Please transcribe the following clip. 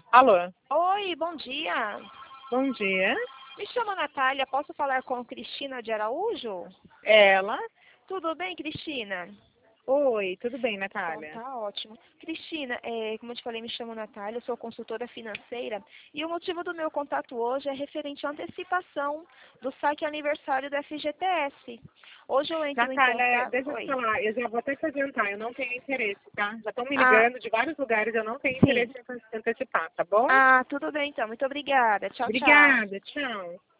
Alô, Oi, bom dia. bom dia. Me chamo Natália, posso falar com Cristina de Araújo? Ela? Tudo bem, Cristina? Oi, tudo bem, Então Natália? tá ótimo. Cristina, como eu te falei, me chamo Natália, eu sou consultora financeira e o motivo do meu contato hoje é referente à antecipação do saque aniversário do FGTS. Hoje eu entro em Natália, contato. deixa eu te Oi. falar, eu já vou até te adiantar, eu não tenho interesse, tá? Já estão me Ah, ligando de vários lugares, eu não tenho sim. interesse em antecipar, tá bom? Ah, tudo bem então. Muito obrigada. Tchau, tchau. Obrigada, tchau.